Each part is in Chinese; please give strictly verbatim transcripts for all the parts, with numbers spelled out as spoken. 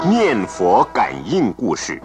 念佛感应故事。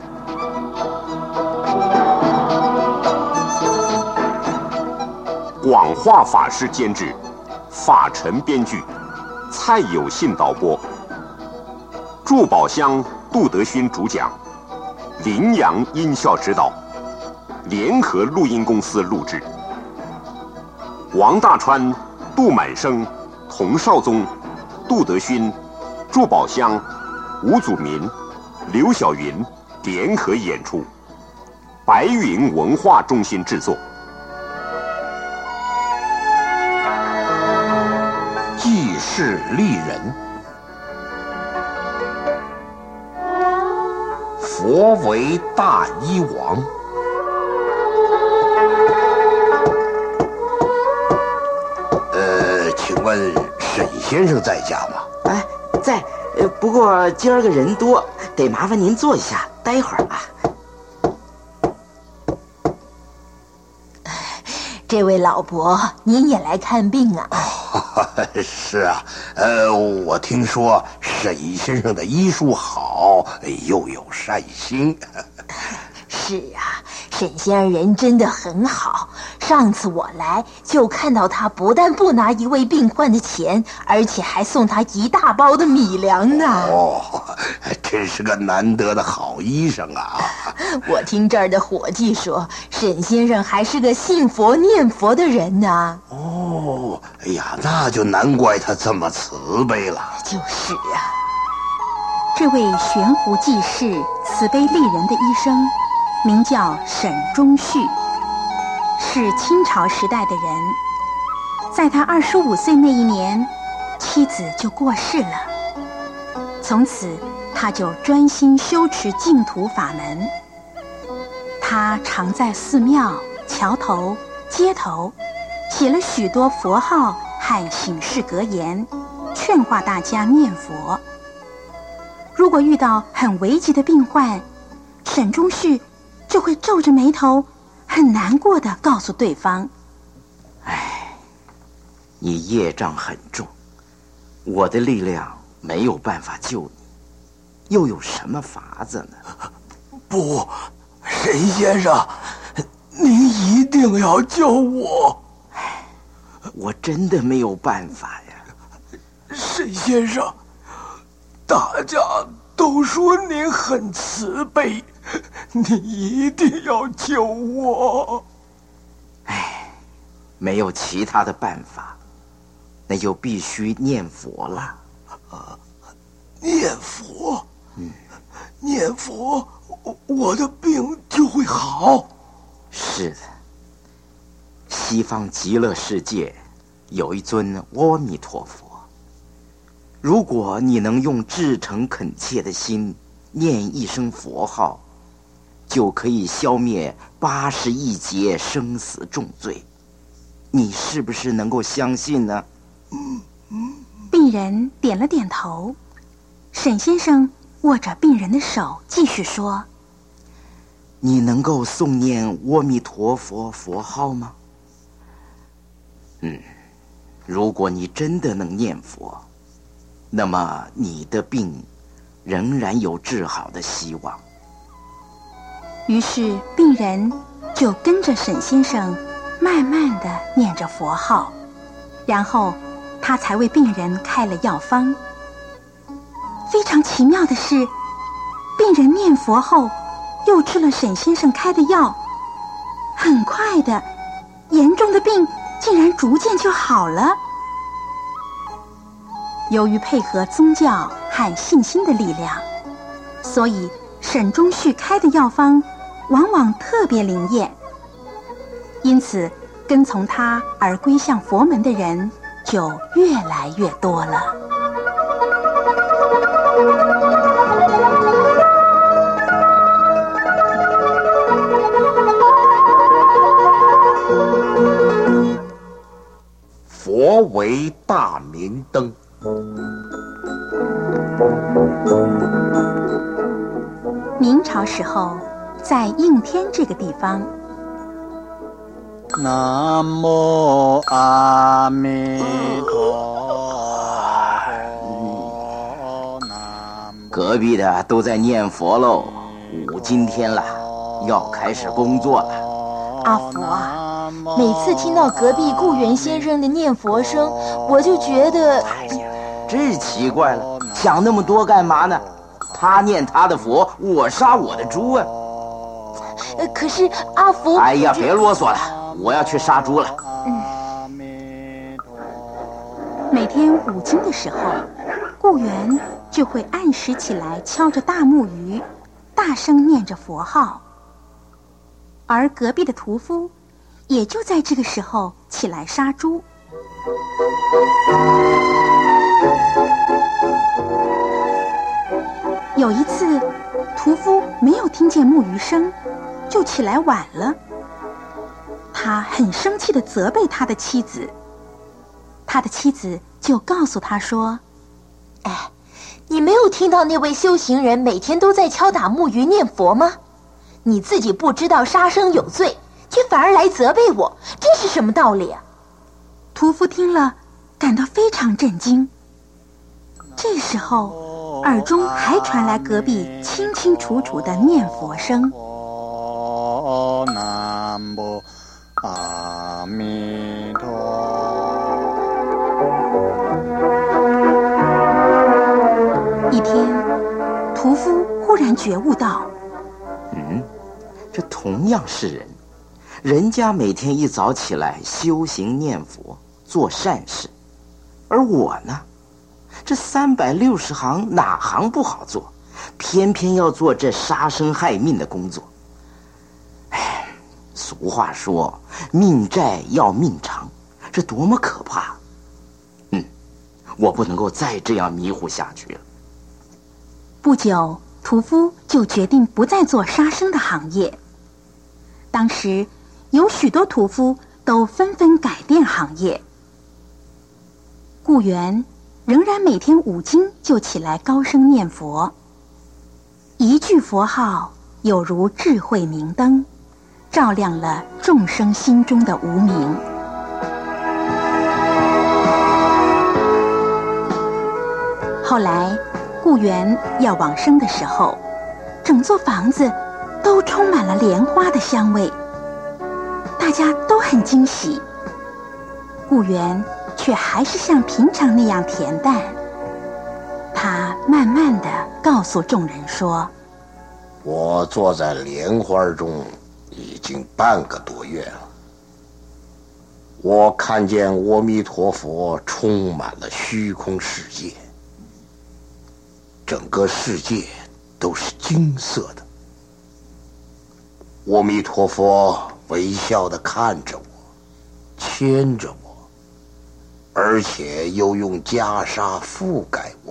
广化法师监制，法尘编剧，蔡有信导播，祝宝香、杜德勋主讲，林阳音效指导，联合录音公司录制。王大川、杜满生、童绍宗、杜德勋、祝宝香、吴祖民、刘晓云联合演出，白云文化中心制作。 济世利人，佛为大医王。呃，请问沈先生在家吗？ 哎，在。呃，不过今儿个人多，得麻烦您坐一下，待会儿啊。 这位老伯，您也来看病啊？ 哦、是啊，呃，我听说沈先生的医术好，又有善心。 是啊，沈先生人真的很好。上次我来就看到他不但不拿一位病患的钱，而且还送他一大包的米粮呢。 哦，真是个难得的好医生啊！ 我听这儿的伙计说，沈先生还是个信佛念佛的人呢。 哦，哎呀，那就难怪他这么慈悲了。 就是啊。 这位悬壶济世、慈悲利人的医生，名叫沈忠旭，是清朝时代的人。在他二十五岁那一年，妻子就过世了。从此，他就专心修持净土法门。他常在寺庙、桥头、街头写了许多佛号和醒世格言，劝化大家念佛。如果遇到很危急的病患，沈忠旭就会皱着眉头，很难过地告诉对方： 哎，你业障很重，我的力量没有办法救你，又有什么法子呢？ 不，沈先生，您一定要救我。 我真的没有办法呀。 沈先生，大家都说您很慈悲，你一定要救我。 哎，没有其他的办法，那就必须念佛了。 啊，念佛？ 嗯， 念佛，我的病就会好。 是的，西方极乐世界有一尊阿弥陀佛。如果你能用至诚恳切的心念一声佛号，就可以消灭八十亿劫生死重罪。你是不是能够相信呢？ 嗯嗯。 病人点了点头。沈先生握着病人的手，继续说： 你能够诵念阿弥陀佛佛号吗？嗯，如果你真的能念佛，那么你的病仍然有治好的希望。 于是病人就跟着沈先生慢慢地念着佛号，然后他才为病人开了药方。非常奇妙的是，病人念佛后又吃了沈先生开的药，很快的，严重的病竟然逐渐就好了。由于配合宗教和信心的力量，所以沈忠旭开的药方往往特别灵验。因此，跟从他而归向佛门的人就越来越多了。 佛为大明灯。 明朝时候，在应天这个地方， 南无阿弥陀佛。 隔壁的都在念佛喽，五今天了，要开始工作了。 阿福啊，每次听到隔壁顾源先生的念佛声，我就觉得， 哎呀，这奇怪了，想那么多干嘛呢？他念他的佛，我杀我的猪啊！ 呃，可是阿福…… 哎呀，别啰嗦了，我要去杀猪了。 嗯，每天五更的时候，顾源就会按时起来敲着大木鱼，大声念着佛号。而隔壁的屠夫也就在这个时候起来杀猪。有一次，屠夫没有听见木鱼声，就起来晚了。他很生气地责备他的妻子，他的妻子就告诉他说：“ 哎，你没有听到那位修行人每天都在敲打木鱼念佛吗？你自己不知道杀生有罪，却反而来责备我，这是什么道理啊？” 屠夫听了，感到非常震惊。这时候，耳中还传来隔壁清清楚楚的念佛声。 南无阿弥陀。 一天，屠夫忽然觉悟到， 嗯，这同样是人，人家每天一早起来修行念佛，做善事，而我呢，这三百六十行哪行不好做，偏偏要做这杀生害命的工作。哎，俗话说，命债要命偿，这多么可怕！嗯，我不能够再这样迷糊下去了。 不久，屠夫就决定不再做杀生的行业。当时，有许多屠夫都纷纷改变行业。顾源仍然每天五更就起来高声念佛，一句佛号有如智慧明灯，照亮了众生心中的无明。后来，顾源要往生的时候，整座房子都充满了莲花的香味，大家都很惊喜。顾源却还是像平常那样恬淡。他慢慢地告诉众人说：“ 我坐在莲花中已经半个多月了，我看见阿弥陀佛充满了虚空世界，整个世界都是金色的。阿弥陀佛微笑地看着我，牵着我，而且又用袈裟覆盖我。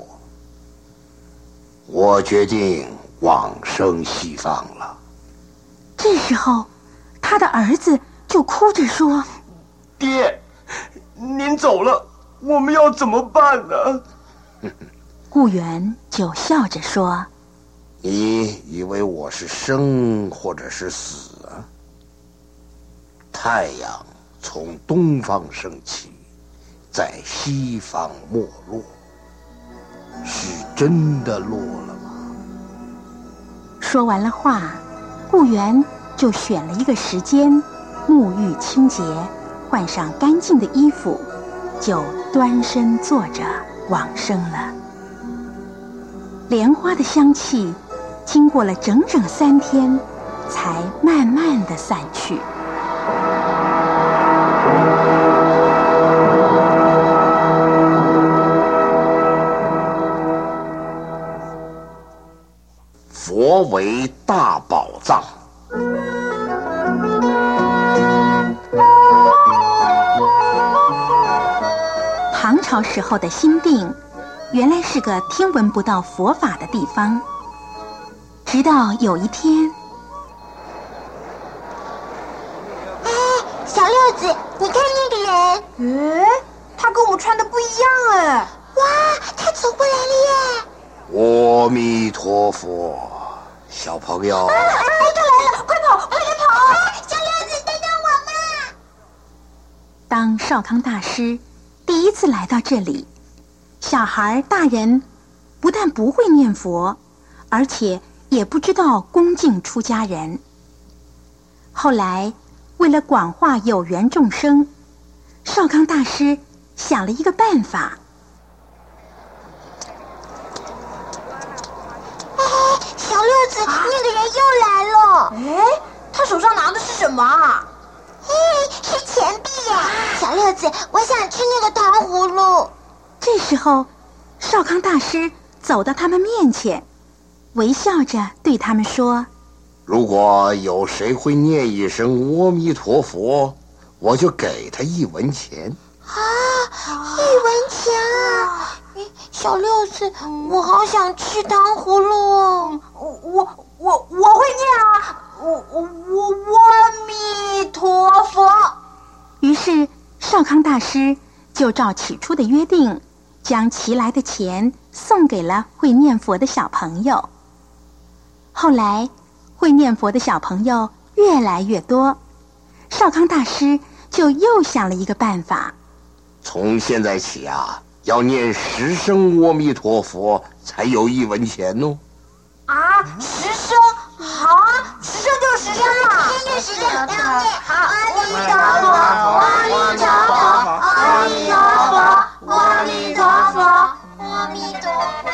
我决定往生西方了。” 这时候，他的儿子就哭着说：“ 爹，您走了，我们要怎么办呢？” 顾源就笑着说：“ 你以为我是生或者是死啊？太阳从东方升起，在西方没落，是真的落了吗？” 说完了话，顾源就选了一个时间，沐浴清洁，换上干净的衣服，就端身坐着往生了。莲花的香气经过了整整三天，才慢慢地散去。 佛为大宝藏。 唐朝时候的新定，原来是个听闻不到佛法的地方。直到有一天， 哎，小六子，你看那个人， 哎，他跟我穿的不一样哎。 哇，他走过来了耶！ 阿弥陀佛，小朋友。 啊啊，他来了，快跑，快点跑啊！小六子，等等我嘛！ 当少康大师第一次来到这里，小孩、大人不但不会念佛，而且也不知道恭敬出家人。后来为了广化有缘众生，少康大师想了一个办法。 哎，小六子，那个人又来了。 哎，他手上拿的是什么啊？ 嘿，是钱币耶！小六子，我想吃那个糖葫芦。 这时候，少康大师走到他们面前，微笑着对他们说： 如果有谁会念一声阿弥陀佛，我就给他一文钱。 啊，一文钱啊！小六子，我好想吃糖葫芦哦。 我我我我会念啊！我我我阿弥陀佛。 于是少康大师就照起初的约定，将齐来的钱送给了会念佛的小朋友。后来会念佛的小朋友越来越多，少康大师就又想了一个办法。 从现在起啊，要念十声阿弥陀佛才有一文钱哦。 啊，十声，好啊，十声就十声嘛， 先念十声，要念好， 阿弥陀佛，阿弥陀佛，阿弥陀佛，阿弥陀佛，阿弥陀佛。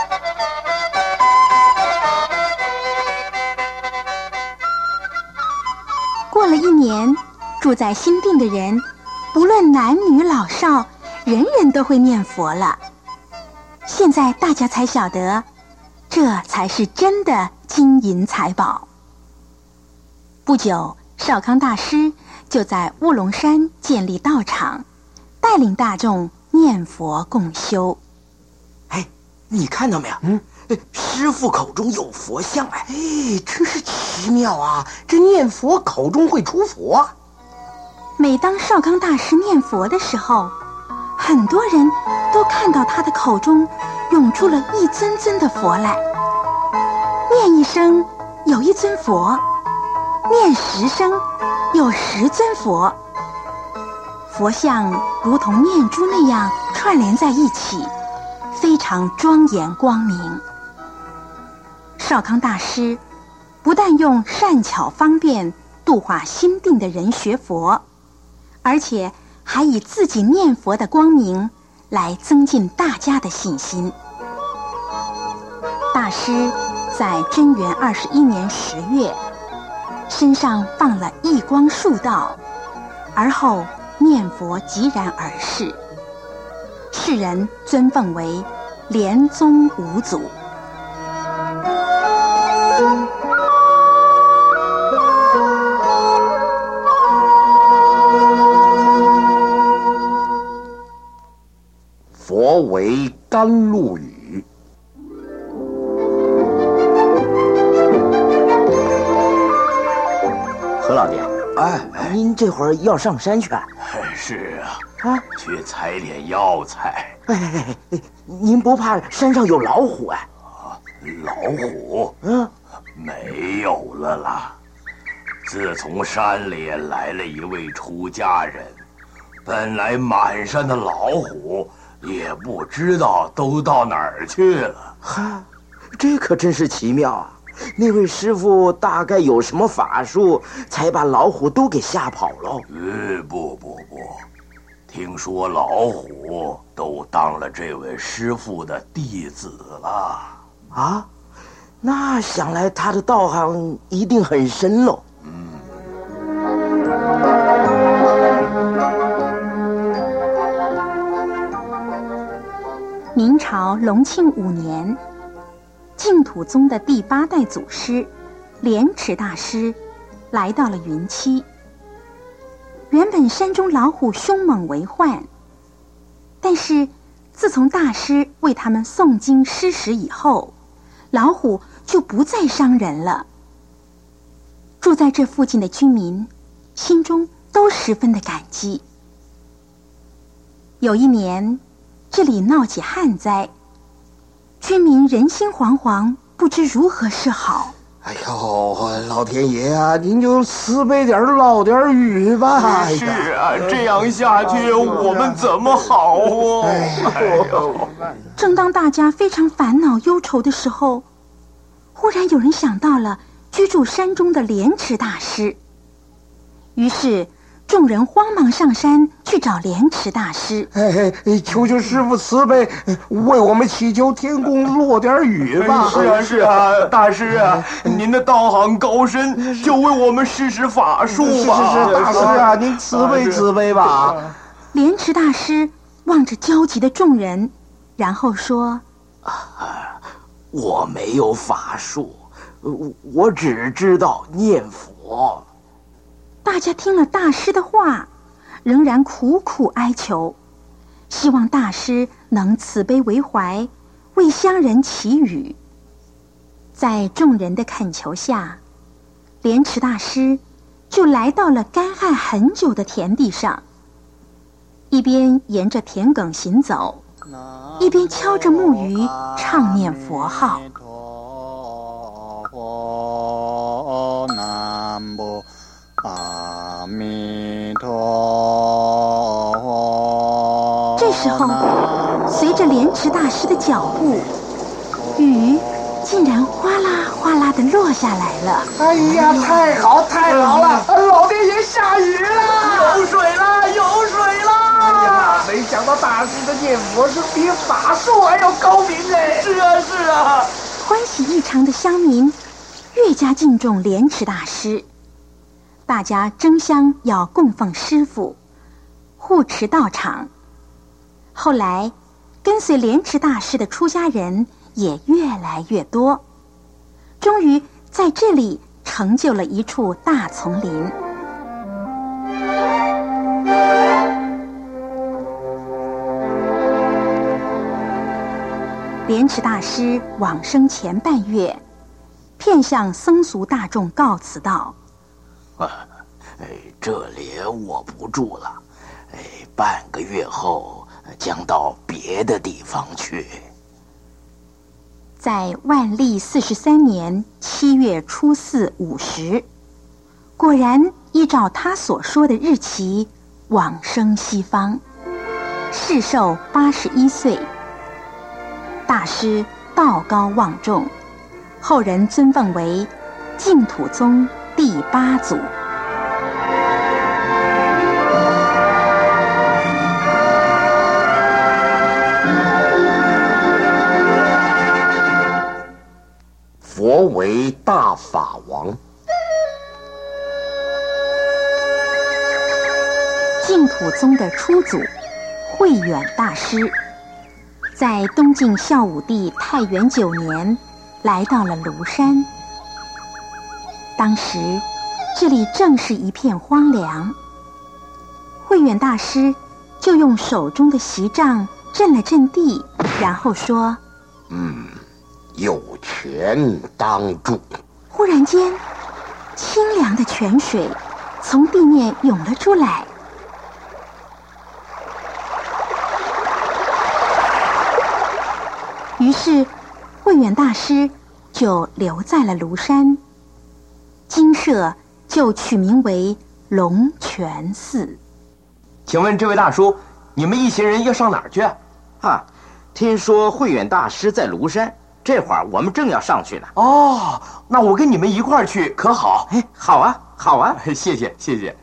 过了一年，住在新定的人，不论男女老少，人人都会念佛了。现在大家才晓得，这才是真的金银财宝。不久，少康大师就在乌龙山建立道场，带领大众念佛共修。 哎，你看到没有？嗯，师父口中有佛像。哎， 哎，真是奇妙啊！这念佛口中会出佛。 每当少康大师念佛的时候，很多人都看到他的口中涌出了一尊尊的佛来。念一声，有一尊佛；念十声，有十尊佛。佛像如同念珠那样串联在一起，非常庄严光明。少康大师不但用善巧方便度化心定的人学佛，而且还以自己念佛的光明来增进大家的信心。大师在贞元二十一年十月，身上放了一光数道，而后念佛寂然而逝，世人尊奉为莲宗五祖。 佛为甘露雨。 何老爹， 哎， 您这会儿要上山去啊？ 是啊， 啊， 去采点药材。 哎哎哎，您不怕山上有老虎啊？ 老虎？ 嗯， 没有了啦。自从山里来了一位出家人，本来满山的老虎也不知道都到哪儿去了。 哈，这可真是奇妙啊！那位师傅大概有什么法术，才把老虎都给吓跑了？ 呃，不不不，听说老虎都当了这位师傅的弟子了。 啊，那想来他的道行一定很深喽。 嗯。 明朝隆庆五年，净土宗的第八代祖师莲池大师来到了云栖。原本山中老虎凶猛为患，但是自从大师为他们诵经施食以后，老虎就不再伤人了。住在这附近的居民心中都十分的感激。有一年，这里闹起旱灾，居民人心惶惶，不知如何是好。 哎呦，老天爷啊，您就慈悲点捞点雨吧！ 是啊，这样下去我们怎么好哦？哎呦！ 正当大家非常烦恼忧愁的时候，忽然有人想到了居住山中的莲池大师，于是众人慌忙上山去找莲池大师。 哎哎，求求师父慈悲，为我们祈求天公落点雨吧！ 是啊是啊，大师啊，您的道行高深，就为我们施施法术吧！ 是是是，大师啊，您慈悲慈悲吧！ 莲池大师望着焦急的众人，然后说：“ 啊，我没有法术，我只知道念佛。” 大家听了大师的话，仍然苦苦哀求，希望大师能慈悲为怀，为乡人祈雨。在众人的恳求下，莲池大师就来到了干旱很久的田地上，一边沿着田埂行走，一边敲着木鱼唱念佛号。 阿弥陀佛。 这时候，随着莲池大师的脚步，雨竟然哗啦哗啦地落下来了。 哎呀，太好太好了！老天爷下雨了， 有水了，有水了！ 哎呀，没想到大师的念佛是比法术还要高明哎！ 是啊是啊！ 欢喜异常的乡民越加敬重莲池大师。大家争相要供奉师父，护持道场。后来，跟随莲池大师的出家人也越来越多，终于在这里成就了一处大丛林。莲池大师往生前半月，遍向僧俗大众告辞道： 啊，哎，这里我不住了，哎，半个月后将到别的地方去。 在万历四十三年七月初四午时，果然依照他所说的日期往生西方，世寿八十一岁。大师道高望重，后人尊奉为净土宗第八祖。 佛为大法王。 净土宗的初祖慧远大师，在东晋孝武帝太元九年来到了庐山。当时这里正是一片荒凉，慧远大师就用手中的席杖震了震地，然后说： 嗯，有泉当住。 忽然间，清凉的泉水从地面涌了出来。于是慧远大师就留在了庐山，精舍就取名为龙泉寺。 请问这位大叔，你们一行人要上哪儿去啊？ 啊，听说慧远大师在庐山，这会儿我们正要上去呢。 哦，那我跟你们一块儿去可好？ 哎，好啊，好啊， 谢谢谢谢。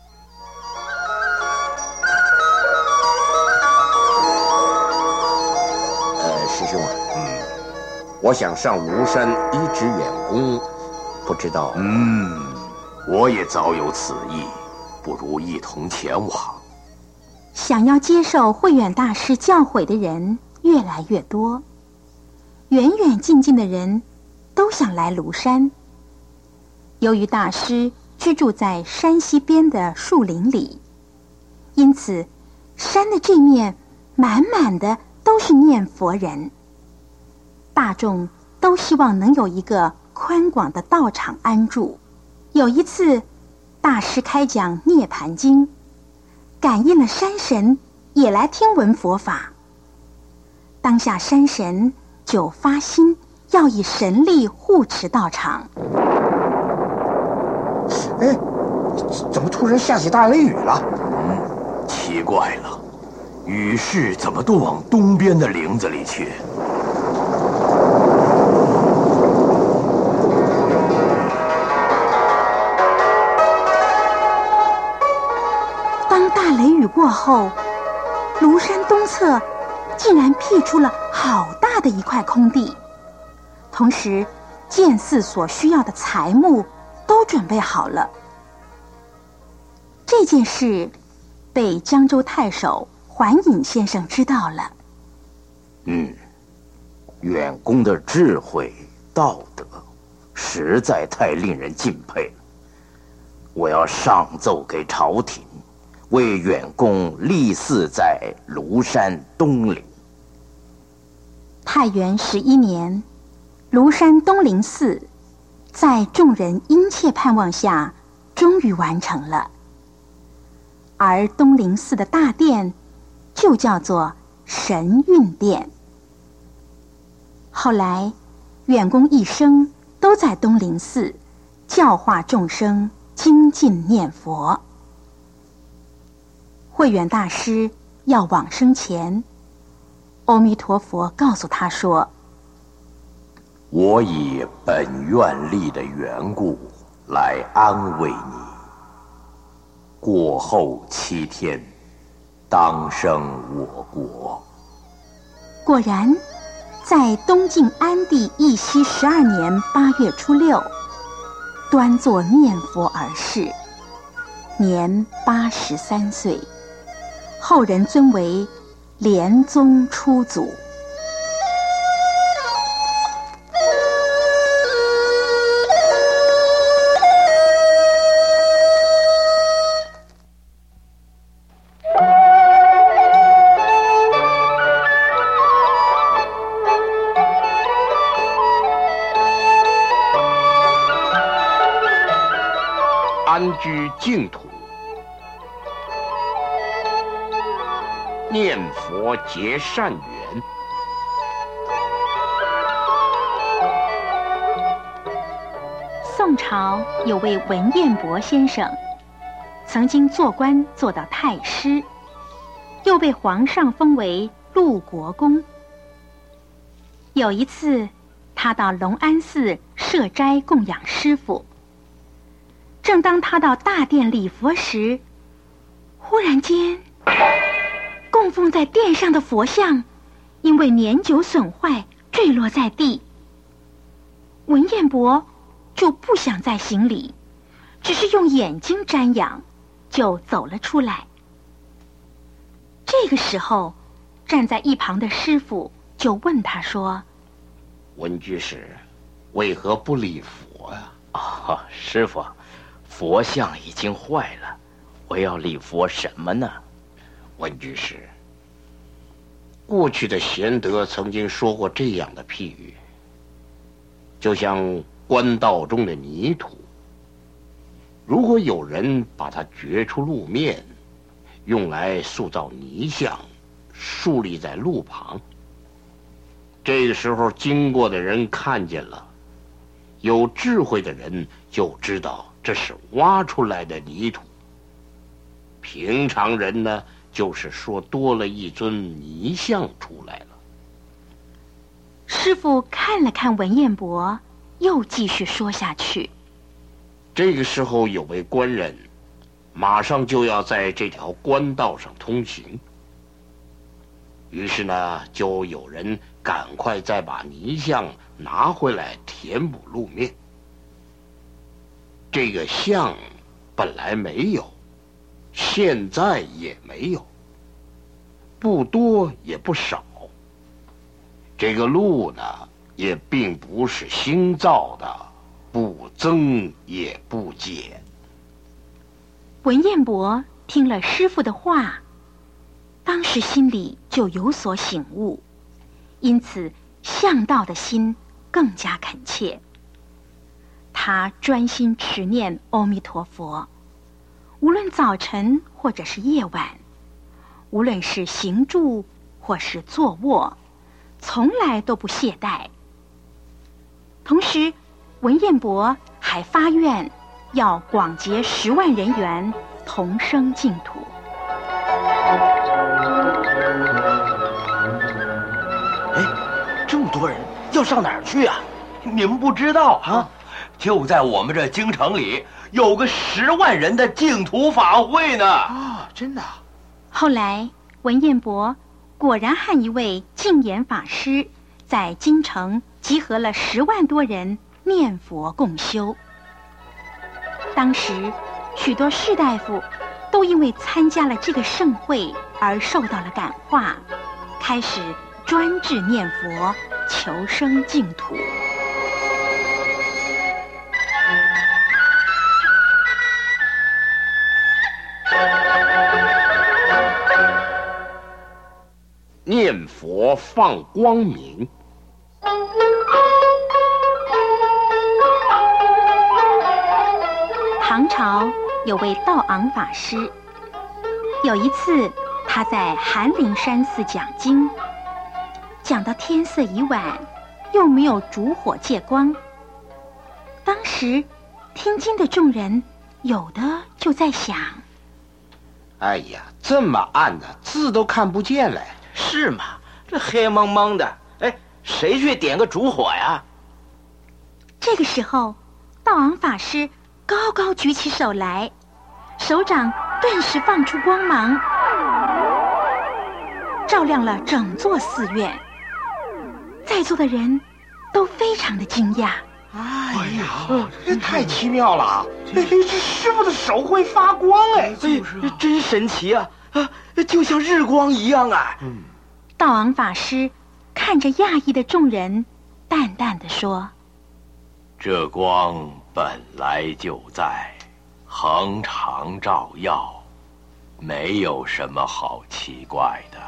呃，师兄啊，嗯，我想上庐山一职远功，不知道。 嗯，我也早有此意，不如一同前往。 想要接受慧远大师教诲的人越来越多，远远近近的人都想来庐山。由于大师居住在山西边的树林里，因此山的这面满满的都是念佛人。大众都希望能有一个宽广的道场安住。有一次，大师开讲《涅盘经》，感应了山神也来听闻佛法。当下山神就发心要以神力护持道场。 哎，怎么突然下起大雷雨了？ 嗯，奇怪了，雨势怎么都往东边的林子里去？ 当大雷雨过后，庐山东侧竟然辟出了好大的一块空地，同时建寺所需要的材木都准备好了。这件事被江州太守桓尹先生知道了。 嗯，远公的智慧道德实在太令人敬佩了。我要上奏给朝廷，为远公立寺在庐山东陵。 太元十一年，庐山东陵寺在众人殷切盼望下终于完成了，而东陵寺的大殿就叫做神运殿。后来远公一生都在东陵寺教化众生精进念佛。慧远大师要往生前，阿弥陀佛告诉他说： 我以本愿力的缘故来安慰你，过后七天当生我国。 果然在东晋安帝义熙十二年八月初六，端坐念佛而逝，年八十三岁，后人尊为莲宗初祖。 安居净土，念佛结善缘。 宋朝有位文彦博先生，曾经做官做到太师，又被皇上封为陆国公。有一次，他到隆安寺设斋供养师父。正当他到大殿礼佛时，忽然间，供奉在殿上的佛像因为年久损坏坠落在地。文彦博就不想再行礼，只是用眼睛瞻仰，就走了出来。这个时候，站在一旁的师父就问他说： 文居士，为何不礼佛呀？ 哦，师父，佛像已经坏了，我要礼佛什么呢？ 文居士，过去的贤德曾经说过这样的譬喻，就像官道中的泥土，如果有人把它掘出路面，用来塑造泥像，竖立在路旁，这个时候经过的人看见了，有智慧的人就知道这是挖出来的泥土。平常人呢，就是说多了一尊泥像出来了。 师父看了看文彦博，又继续说下去。 这个时候有位官人马上就要在这条官道上通行，于是呢，就有人赶快再把泥像拿回来填补路面。这个像本来没有，现在也没有，不多也不少。这个路呢，也并不是新造的，不增也不减。 文彦博听了师父的话，当时心里就有所醒悟，因此向道的心更加恳切。他专心持念阿弥陀佛，无论早晨或者是夜晚，无论是行住或是坐卧，从来都不懈怠。 同时，文彦博还发愿要广结十万人员，同生净土。 哎，这么多人要上哪儿去啊？ 你们不知道啊？就在我们这京城里有个十万人的净土法会呢。 啊，真的。 后来，文彦博果然和一位净言法师在京城集合了十万多人念佛共修。当时，许多士大夫都因为参加了这个盛会而受到了感化，开始专志念佛，求生净土。 念佛放光明。 唐朝有位道昂法师，有一次他在寒林山寺讲经，讲到天色已晚，又没有烛火借光。当时听经的众人有的就在想： 哎呀，这么暗的，字都看不见了。 是吗？这黑蒙蒙的，哎，谁去点个烛火呀？ 这个时候，道昂法师高高举起手来，手掌顿时放出光芒，照亮了整座寺院。在座的人都非常的惊讶。 哎呀，这太奇妙了！哎，这师傅的手会发光哎， 哎，真神奇啊！啊，就像日光一样啊！ 嗯，道昂法师看着讶异的众人，淡淡的说：“ 这光本来就在，恒常照耀，没有什么好奇怪的。”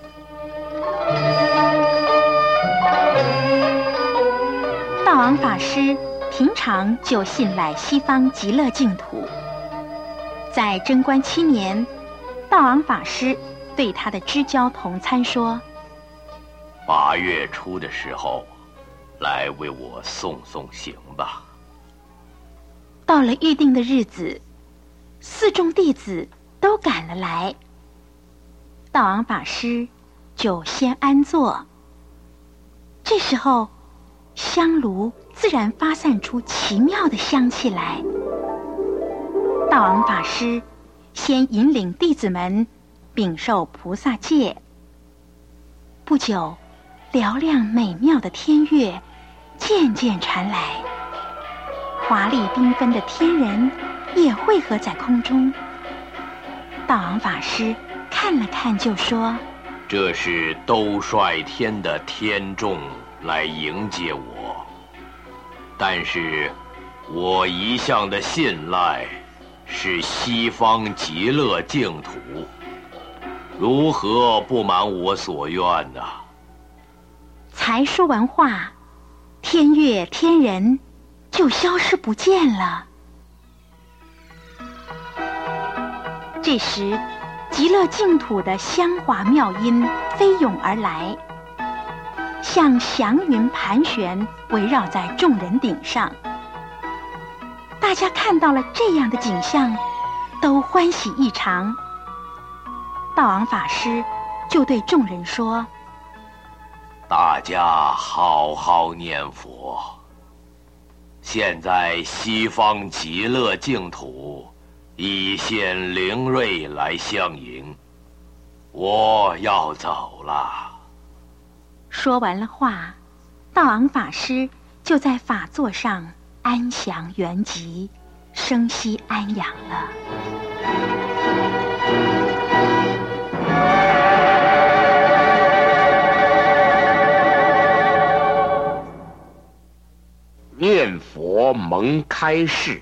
道昂法师平常就信赖西方极乐净土。在贞观七年，道昂法师对他的知交同参说：“ 八月初的时候，来为我送送行吧。” 到了预定的日子，寺众弟子都赶了来。道昂法师就先安坐。这时候，香炉自然发散出奇妙的香气来。道昂法师先引领弟子们禀受菩萨戒。不久，嘹亮美妙的天乐渐渐传来，华丽缤纷的天人也汇合在空中。道昂法师看了看，就说：“ 这是兜率天的天众来迎接我，但是我一向的信赖是西方极乐净土，如何不满我所愿呢？” 才说完话，天乐天人就消失不见了。这时，极乐净土的香华妙音飞涌而来，像祥云盘旋，围绕在众人顶上。大家看到了这样的景象，都欢喜异常。道昂法师就对众人说：“ 大家好好念佛。现在西方极乐净土已现灵瑞来相迎，我要走了。” 说完了话，道昂法师就在法座上安详圆寂，生息安养了。 念佛蒙开示。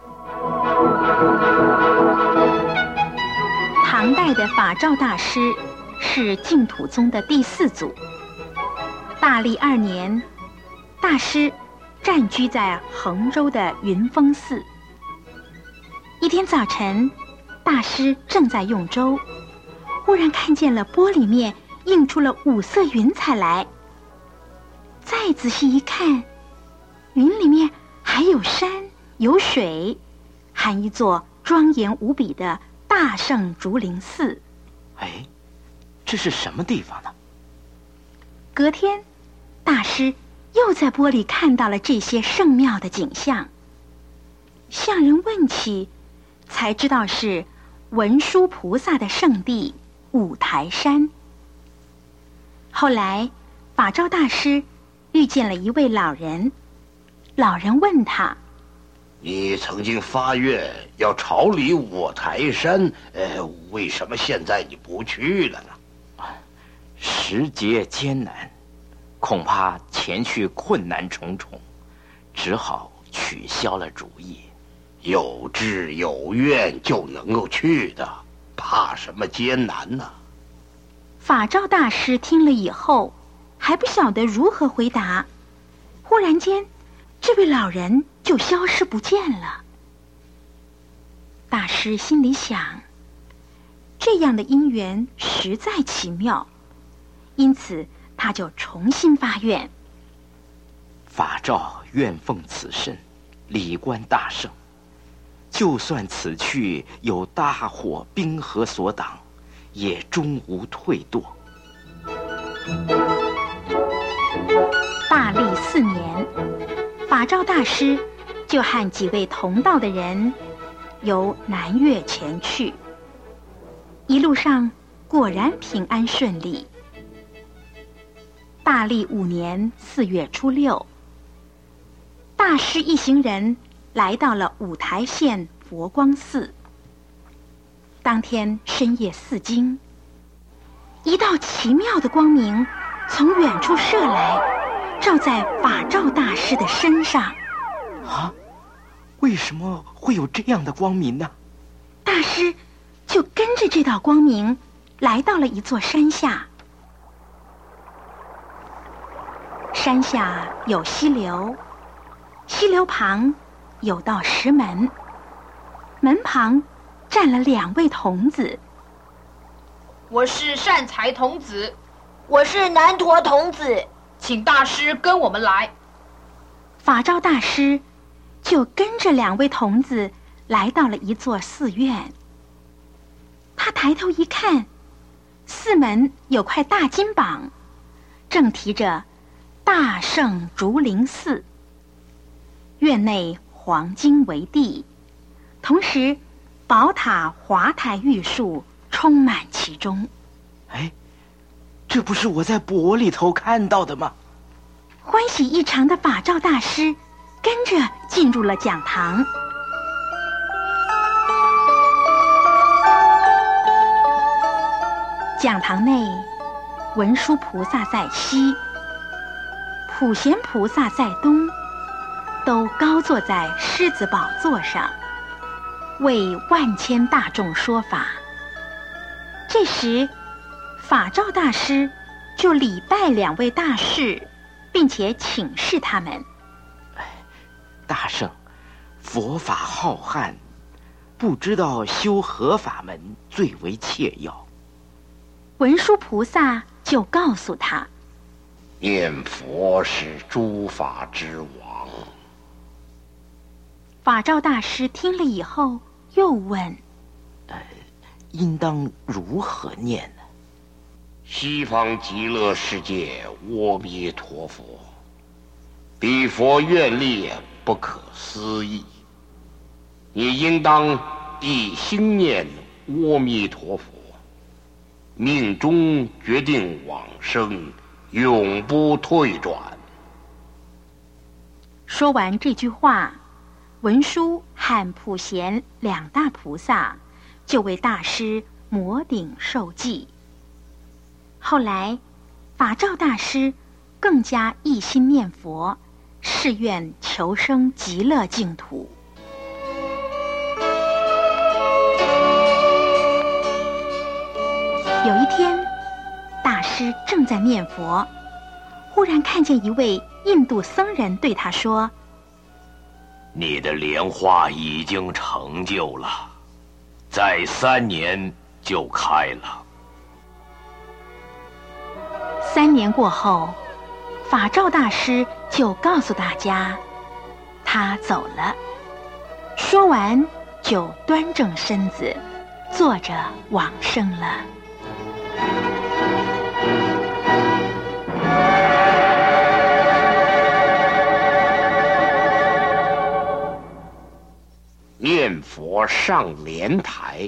唐代的法照大师是净土宗的第四祖。大历二年，大师暂居在衡州的云峰寺。一天早晨，大师正在用粥，忽然看见了玻璃面映出了五色云彩来。再仔细一看， 云里面还有山有水，含一座庄严无比的大圣竹林寺。 哎，这是什么地方呢？ 隔天，大师又在玻璃看到了这些圣庙的景象，向人问起，才知道是文殊菩萨的圣地五台山。后来，法照大师遇见了一位老人，老人问他：“ 你曾经发愿要朝礼五台山，呃，为什么现在你不去了呢？” 时节艰难，恐怕前去困难重重，只好取消了主意。 有志有愿就能够去的，怕什么艰难呢？ 法照大师听了以后，还不晓得如何回答。忽然间，这位老人就消失不见了。大师心里想，这样的因缘实在奇妙，因此他就重新发愿： 法照愿奉此身，礼观大圣，就算此去有大火冰河所挡，也终无退堕。 大历四年，法照大师就和几位同道的人由南岳前去，一路上果然平安顺利。大历五年四月初六，大师一行人来到了五台县佛光寺。当天深夜四更，一道奇妙的光明从远处射来，照在法照大师的身上。 啊，为什么会有这样的光明呢？ 大师就跟着这道光明来到了一座山下。山下有溪流，溪流旁有道石门，门旁站了两位童子。 我是善财童子， 我是南陀童子， 请大师跟我们来。 法照大师就跟着两位童子来到了一座寺院。他抬头一看，寺门有块大金榜，正题着大圣竹林寺。院内黄金为地，同时宝塔华台玉树充满其中。 哎，这不是我在钵里头看到的吗？ 欢喜异常的法照大师跟着进入了讲堂。讲堂内，文殊菩萨在西，普贤菩萨在东，都高坐在狮子宝座上，为万千大众说法。这时，法照大师就礼拜两位大士，并且请示他们： 大圣，佛法浩瀚，不知道修何法门最为切要。 文殊菩萨就告诉他： 念佛是诸法之王。 法照大师听了以后又问： 呃，应当如何念呢？ 西方极乐世界阿弥陀佛，彼佛愿力不可思议，你应当一心念阿弥陀佛，命中决定往生，永不退转。 说完这句话，文殊和普贤两大菩萨就为大师摩顶受记。后来，法照大师更加一心念佛，誓愿求生极乐净土。有一天，大师正在念佛，忽然看见一位印度僧人对他说： 你的莲花已经成就了，再三年就开了。 三年过后，法照大师就告诉大家， 他走了。说完，就端正身子，坐着往生了。 念佛上莲台。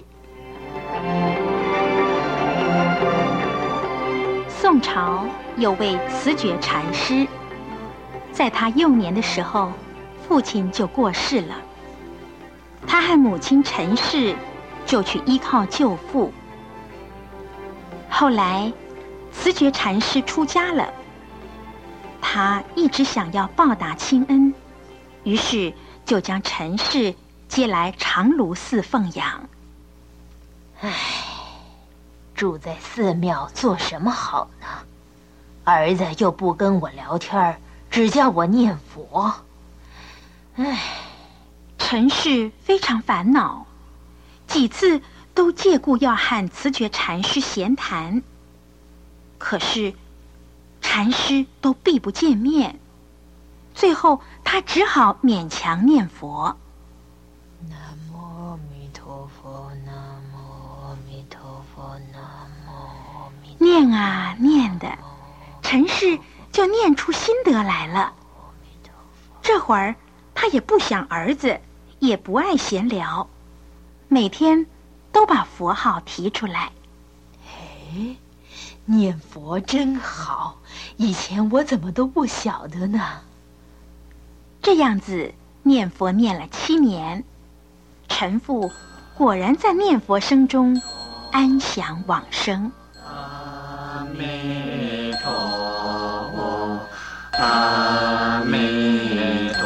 宋朝有位慈觉禅师，在他幼年的时候，父亲就过世了。他和母亲陈氏就去依靠舅父。后来，慈觉禅师出家了，他一直想要报答亲恩，于是就将陈氏接来长芦寺奉养。 唉，住在寺庙做什么好呢？儿子又不跟我聊天，只叫我念佛。唉， 陈氏非常烦恼，几次都借故要和慈觉禅师闲谈，可是禅师都避不见面，最后他只好勉强念佛。 南无阿弥陀佛，南无阿弥陀佛，南无阿弥陀佛。 念啊念的，陈氏就念出心得来了。这会儿他也不想儿子，也不爱闲聊，每天都把佛号提出来。 哎，念佛真好，以前我怎么都不晓得呢？ 这样子念佛念了七年，陈父果然在念佛声中安详往生。 阿弥陀佛，阿弥陀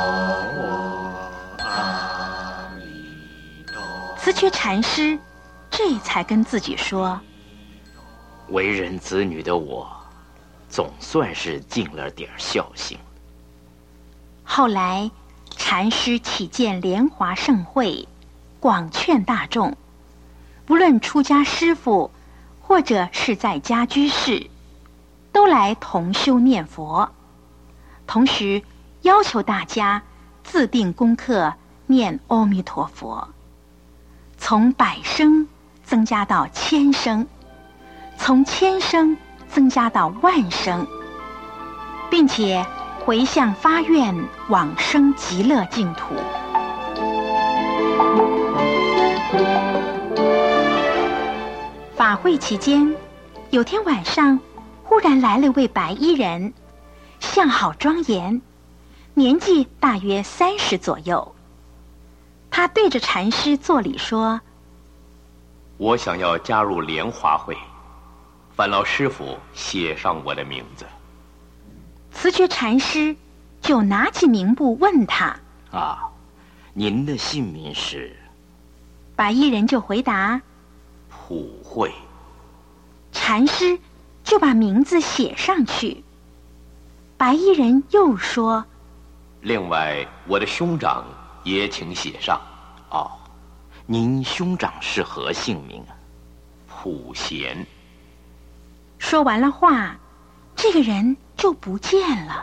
佛，阿弥陀佛。 慈觉禅师这才跟自己说： 为人子女的我，总算是尽了点孝心。 后来禅师起见莲华盛会，广劝大众，不论出家师父或者是在家居士，都来同修念佛，同时要求大家自定功课念阿弥陀佛，从百声增加到千声，从千声增加到万声，并且回向发愿往生极乐净土。法会期间，有天晚上，忽然来了一位白衣人，相好庄严，年纪大约三十左右。他对着禅师作礼说： 我想要加入莲华会，烦劳师父写上我的名字。 慈觉禅师就拿起名簿问他： 啊，您的姓名是？ 白衣人就回答： 普惠。 禅师就把名字写上去。白衣人又说： 另外，我的兄长也请写上。 哦，您兄长是何姓名啊？ 普贤。 说完了话，这个人就不见了。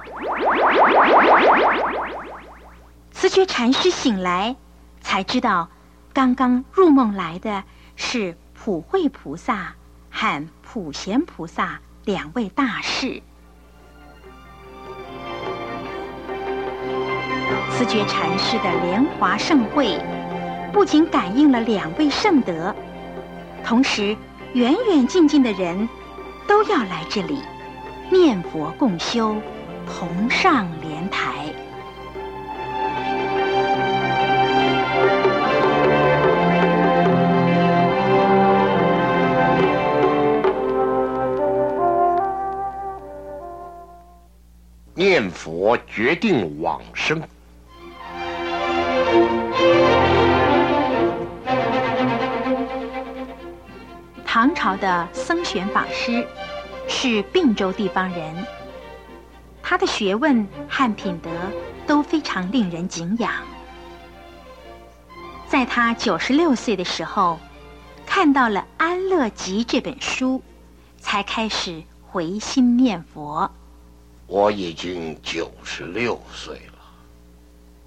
慈觉禅师醒来，才知道刚刚入梦来的是普惠菩萨和普贤菩萨两位大士。慈觉禅师的莲华盛会不仅感应了两位圣德，同时远远近近的人都要来这里念佛共修，同上莲台。 念佛决定往生。 唐朝的僧玄法师是并州地方人，他的学问和品德都非常令人敬仰。在他九十六岁的时候，看到了《安乐集》这本书，才开始回心念佛。 我已经九十六岁了，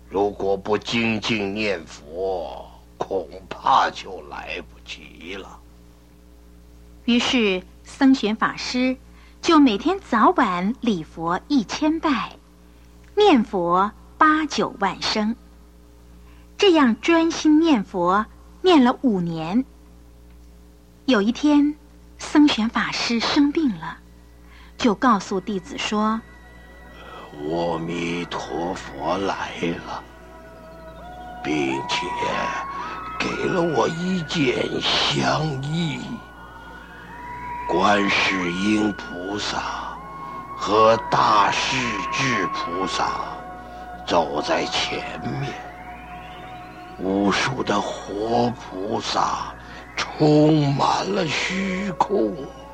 如果不精进念佛，恐怕就来不及了。 于是僧玄法师就每天早晚礼佛一千拜，念佛八九万声。这样专心念佛，念了五年。有一天，僧玄法师生病了，就告诉弟子说： 阿弥陀佛来了，并且给了我一件香衣。观世音菩萨和大势至菩萨走在前面，无数的活菩萨充满了虚空。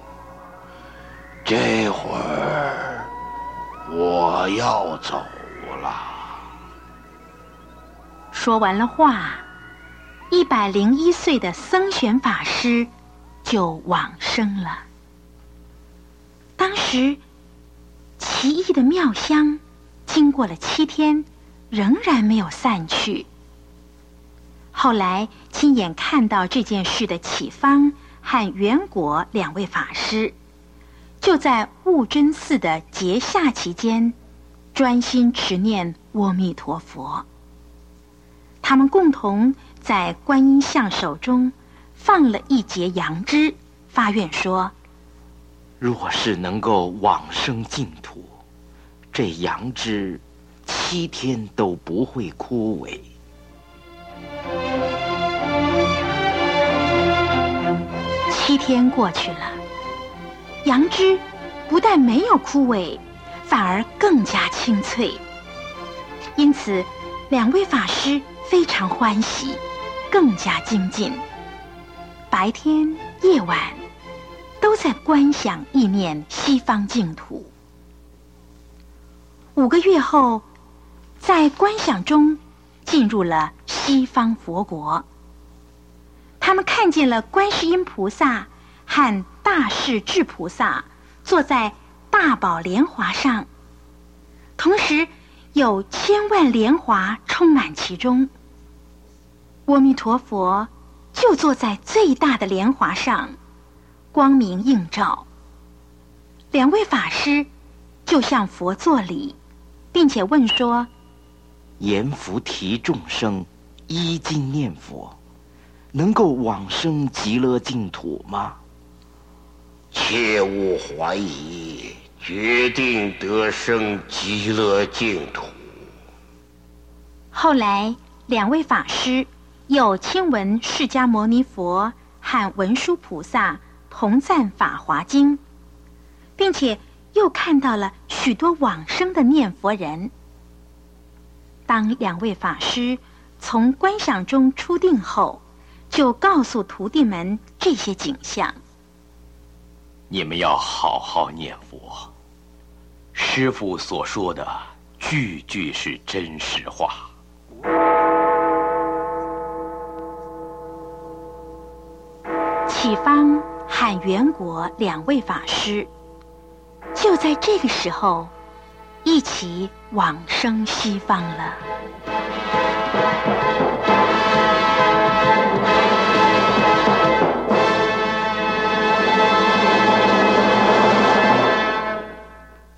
这会儿我要走了。 说完了话，一百零一岁的僧玄法师就往生了。当时奇异的妙香经过了七天，仍然没有散去。后来亲眼看到这件事的启方和圆果两位法师，就在悟真寺的节下期间，专心持念阿弥陀佛。他们共同在观音像手中放了一节杨枝，发愿说： 若是能够往生净土，这杨枝七天都不会枯萎。 七天过去了，杨枝不但没有枯萎，反而更加清脆。因此，两位法师非常欢喜，更加精进。白天夜晚都在观想意念西方净土。五个月后，在观想中进入了西方佛国。他们看见了观世音菩萨和大势至菩萨坐在大宝莲华上，同时有千万莲华充满其中。阿弥陀佛就坐在最大的莲华上，光明映照。两位法师就向佛作礼，并且问说： 阎浮提众生依经念佛，能够往生极乐净土吗？ 切勿怀疑，决定得生极乐净土。 后来两位法师又亲闻释迦牟尼佛和文殊菩萨同赞法华经，并且又看到了许多往生的念佛人。当两位法师从观想中出定后，就告诉徒弟们这些景象： 你们要好好念佛，师父所说的句句是真实话。 启方和圆果两位法师就在这个时候一起往生西方了。